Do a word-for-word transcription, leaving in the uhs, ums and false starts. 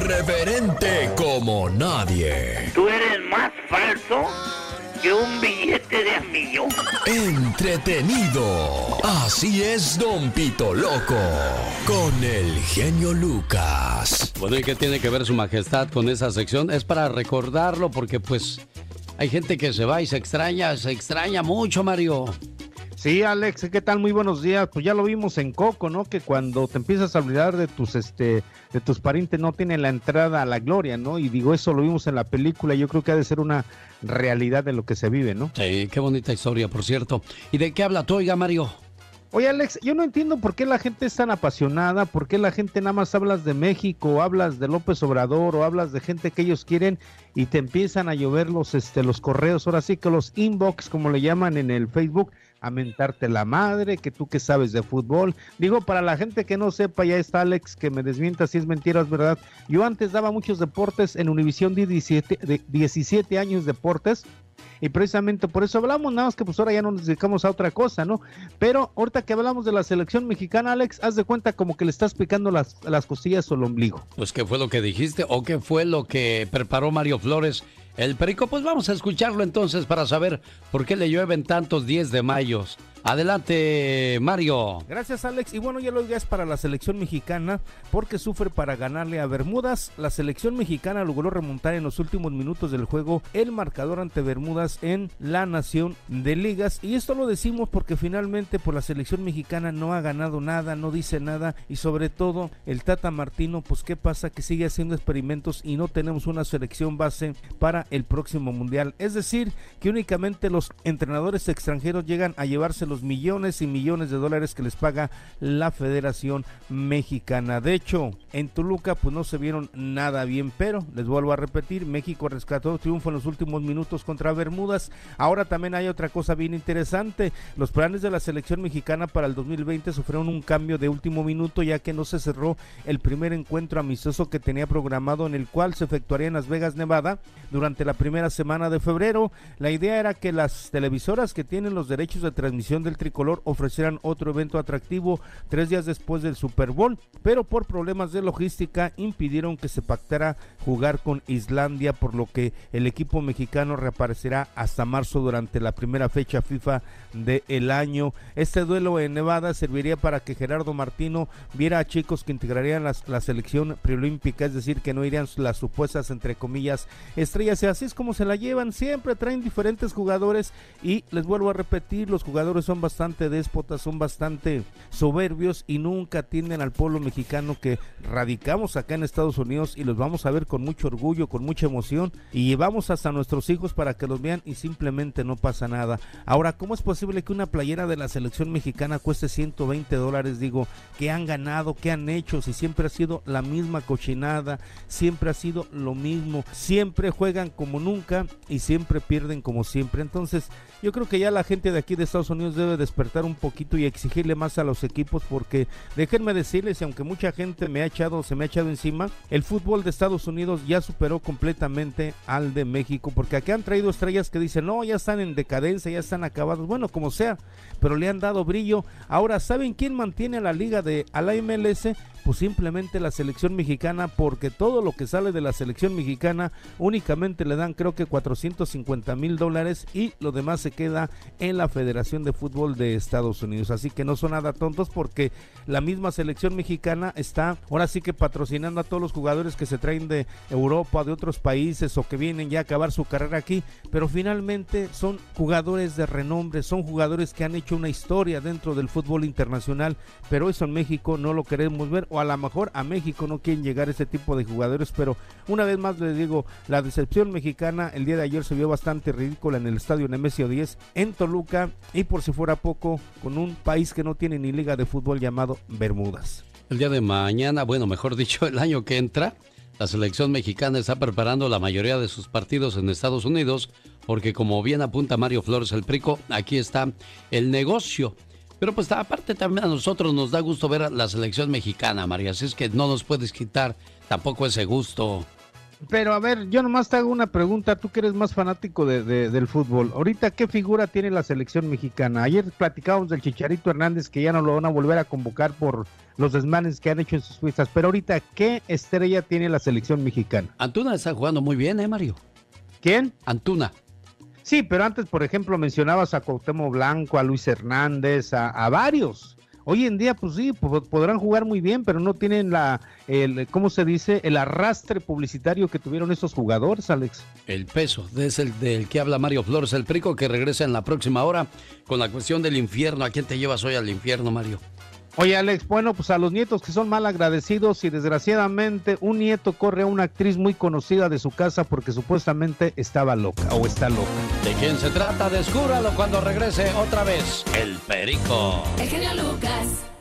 irreverente como nadie. Tú eres más falso que un billete de a millón. Entretenido. Así es Don Pito Loco. Con el genio Lucas. Bueno, ¿y qué tiene que ver su majestad con esa sección? Es para recordarlo porque pues hay gente que se va y se extraña, se extraña mucho, Mario. Sí, Alex, ¿qué tal? Muy buenos días. Pues ya lo vimos en Coco, ¿no? Que cuando te empiezas a olvidar de tus, este, de tus parientes no tienen la entrada a la gloria, ¿no? Y digo, eso lo vimos en la película. Yo creo que ha de ser una realidad de lo que se vive, ¿no? Sí, qué bonita historia, por cierto. ¿Y de qué habla tú, oiga, Mario? Oye, Alex, yo no entiendo por qué la gente es tan apasionada, por qué la gente nada más hablas de México, hablas de López Obrador o hablas de gente que ellos quieren y te empiezan a llover los, este, los correos, ahora sí que los inbox, como le llaman en el Facebook, a mentarte la madre, que tú que sabes de fútbol. Digo, para la gente que no sepa, ya está Alex, que me desmienta si es mentira o es verdad. Yo antes daba muchos deportes en Univisión, di diecisiete, de diecisiete años deportes, y precisamente por eso hablamos, nada más que pues ahora ya no nos dedicamos a otra cosa, ¿no? Pero ahorita que hablamos de la selección mexicana, Alex, haz de cuenta como que le estás picando las, las costillas o el ombligo. Pues, ¿qué fue lo que dijiste o qué fue lo que preparó Mario Flores, el perico? Pues vamos a escucharlo entonces para saber por qué le llueven tantos diez de mayo. Adelante, Mario. Gracias, Alex. Y bueno, ya lo ya es para la selección mexicana porque sufre para ganarle a Bermudas. La selección mexicana logró remontar en los últimos minutos del juego el marcador ante Bermudas en la Nación de Ligas. Y esto lo decimos porque finalmente por la selección mexicana no ha ganado nada, no dice nada. Y sobre todo el Tata Martino, pues qué pasa, que sigue haciendo experimentos y no tenemos una selección base para el próximo mundial. Es decir, que únicamente los entrenadores extranjeros llegan a llevarse los millones y millones de dólares que les paga la Federación Mexicana. De hecho, en Toluca pues no se vieron nada bien, pero les vuelvo a repetir, México rescató triunfo en los últimos minutos contra Bermudas. Ahora también hay otra cosa bien interesante, los planes de la selección mexicana para el dos mil veinte sufrieron un cambio de último minuto, ya que no se cerró el primer encuentro amistoso que tenía programado, en el cual se efectuaría en Las Vegas, Nevada, durante la primera semana de febrero. La idea era que las televisoras que tienen los derechos de transmisión del tricolor ofrecieran otro evento atractivo tres días después del Super Bowl, pero por problemas de logística impidieron que se pactara jugar con Islandia, por lo que el equipo mexicano reaparecerá hasta marzo durante la primera fecha FIFA del año. Este duelo en Nevada serviría para que Gerardo Martino viera a chicos que integrarían las, la selección preolímpica, es decir, que no irían las supuestas, entre comillas, estrellas, y así es como se la llevan, siempre traen diferentes jugadores, y les vuelvo a repetir, los jugadores son bastante déspotas, son bastante soberbios y nunca atienden al pueblo mexicano que radicamos acá en Estados Unidos y los vamos a ver con mucho orgullo, con mucha emoción, y llevamos hasta nuestros hijos para que los vean y simplemente no pasa nada. Ahora, ¿cómo es posible que una playera de la selección mexicana cueste ciento veinte dólares? Digo, ¿qué han ganado? ¿Qué han hecho? Si siempre ha sido la misma cochinada, siempre ha sido lo mismo, siempre juegan como nunca y siempre pierden como siempre. Entonces, yo creo que ya la gente de aquí de Estados Unidos debe despertar un poquito y exigirle más a los equipos, porque déjenme decirles, y aunque mucha gente me ha echado, se me ha echado encima, el fútbol de Estados Unidos ya superó completamente al de México, porque aquí han traído estrellas que dicen, no, ya están en decadencia, ya están acabados, bueno, como sea, pero le han dado brillo. Ahora, ¿saben quién mantiene a la liga de, a la M L S? Pues simplemente la selección mexicana, porque todo lo que sale de la selección mexicana únicamente le dan creo que cuatrocientos cincuenta mil dólares y lo demás se queda en la Federación de Fútbol de Estados Unidos. Así que no son nada tontos, porque la misma selección mexicana está ahora sí que patrocinando a todos los jugadores que se traen de Europa, de otros países, o que vienen ya a acabar su carrera aquí, pero finalmente son jugadores de renombre, son jugadores que han hecho una historia dentro del fútbol internacional, pero eso en México no lo queremos ver, o a lo mejor a México no quieren llegar ese tipo de jugadores. Pero una vez más les digo, la decepción mexicana el día de ayer se vio bastante ridícula en el estadio Nemesio diez en Toluca, y por si fuera poco, con un país que no tiene ni liga de fútbol llamado Bermudas. El día de mañana, bueno, mejor dicho, el año que entra, la selección mexicana está preparando la mayoría de sus partidos en Estados Unidos, porque como bien apunta Mario Flores el Prico, aquí está el negocio. Pero pues aparte también a nosotros nos da gusto ver a la selección mexicana, María, así es que no nos puedes quitar tampoco ese gusto. Pero a ver, yo nomás te hago una pregunta, tú que eres más fanático de, de, del fútbol, ahorita ¿qué figura tiene la selección mexicana? Ayer platicábamos del Chicharito Hernández, que ya no lo van a volver a convocar por los desmanes que han hecho en sus fiestas, pero ahorita ¿qué estrella tiene la selección mexicana? Antuna está jugando muy bien, ¿eh, Mario? ¿Quién? Antuna. Sí, pero antes, por ejemplo, mencionabas a Cuauhtémoc Blanco, a Luis Hernández, a, a varios. Hoy en día, pues sí, podrán jugar muy bien, pero no tienen la, el, ¿cómo se dice? El arrastre publicitario que tuvieron estos jugadores, Alex. El peso, es el del que habla Mario Flores, el Prico, que regresa en la próxima hora con la cuestión del infierno. ¿A quién te llevas hoy al infierno, Mario? Oye, Alex, bueno, pues a los nietos que son mal agradecidos y desgraciadamente un nieto corre a una actriz muy conocida de su casa porque supuestamente estaba loca o está loca. ¿De quién se trata? Descúbralo cuando regrese otra vez el Perico. El genio Lucas.